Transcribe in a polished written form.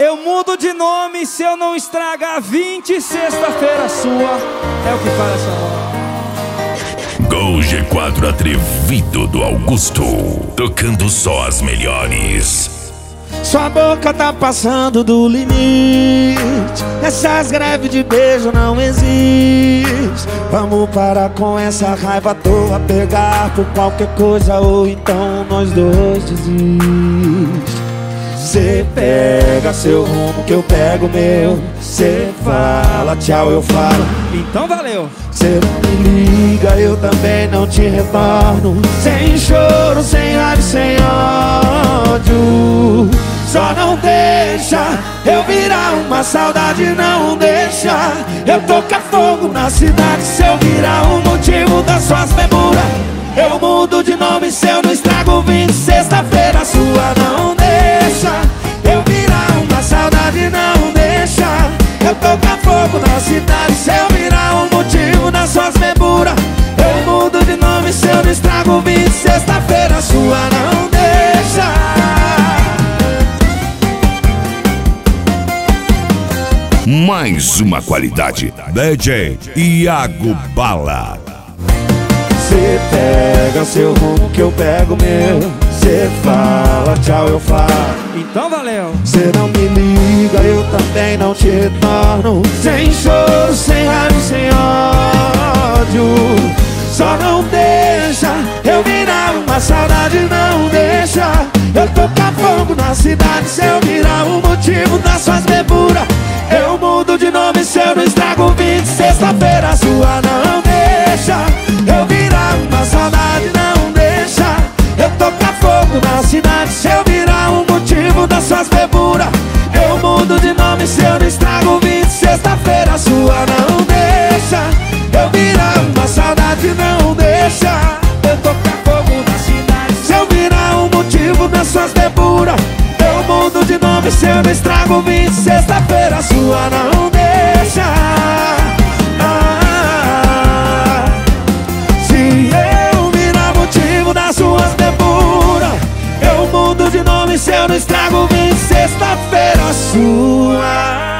Eu mudo de nome se eu não estragar 20 sexta-feira sua. É o que fala essa hora. Gol G4 atrevido do Augusto, tocando só as melhores. Sua boca tá passando do limite. Essas greves de beijo não existem. Vamos parar com essa raiva à toa, pegar por qualquer coisa, ou então nós dois desiste. Cê pega seu rumo que eu pego o meu. Cê fala tchau, eu falo então valeu. Cê não me liga, eu também não te retorno. Sem choro, sem raiva, sem ódio. Só não deixa eu virar uma saudade, não deixa eu tocar fogo na cidade. Se eu virar o motivo das suas memórias, eu mudo de nome se eu não estrago 20 sexta-feira sua. Não deixa eu virar uma saudade, não deixa eu tocar fogo na cidade. Se eu virar o motivo das suas memórias, eu mudo de nome se eu não estrago 20 sexta-feira sua. Não deixa. Mais uma qualidade, DJ Iago Bala. Cê pega seu rumo que eu pego meu. Cê fala tchau, eu falo então valeu. Cê não me liga, eu também não te retorno. Sem choro, sem raiva, sem ódio. Só não deixa eu virar uma saudade, não deixa eu tocar fogo na cidade. Se eu virar o motivo das suas memórias, eu mudo de nome se eu não estrago 20 sexta-feira sua. Não deixa eu virar uma saudade, não deixa eu tocar fogo na cidade. Se eu virar um motivo das suas memórias, eu mudo de nome se eu não estrago 20 sexta-feira sua. Não deixa eu virar uma saudade, não deixa eu tocar fogo na cidade. Se eu virar um motivo das suas memórias, eu mudo de nome se eu não estrago 20 sexta-feira sua. Não deixa. Se eu virar motivo das suas memórias, eu mudo de nome se eu não estrago 20 sexta-feira sua.